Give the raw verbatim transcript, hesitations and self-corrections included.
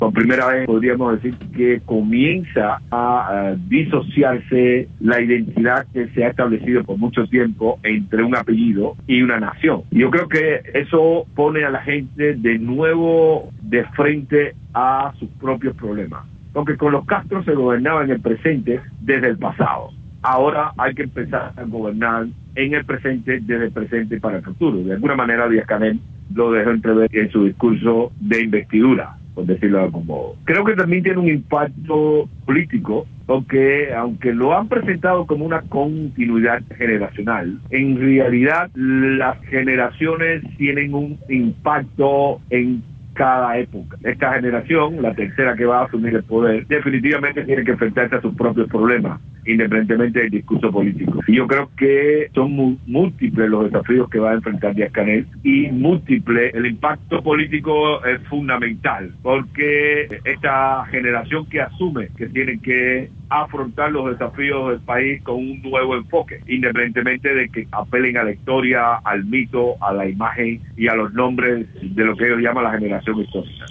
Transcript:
Por primera vez podríamos decir que comienza a uh, disociarse la identidad que se ha establecido por mucho tiempo entre un apellido y una nación. Yo creo que eso pone a la gente de nuevo de frente a sus propios problemas. Porque con los Castro se gobernaba en el presente desde el pasado. Ahora hay que empezar a gobernar en el presente, desde el presente para el futuro. De alguna manera Díaz-Canel lo dejó entrever en su discurso de investidura, por decirlo de algún modo. Creo que también tiene un impacto político, porque aunque lo han presentado como una continuidad generacional, en realidad las generaciones tienen un impacto en cada época. Esta generación, la tercera que va a asumir el poder, definitivamente tiene que enfrentarse a sus propios problemas, independientemente del discurso político. Y yo creo que son mu- múltiples los desafíos que va a enfrentar Díaz-Canel, y múltiple el impacto político es fundamental, porque esta generación que asume que tiene que afrontar los desafíos del país con un nuevo enfoque, independientemente de que apelen a la historia, al mito, a la imagen y a los nombres de lo que ellos llaman la generación histórica.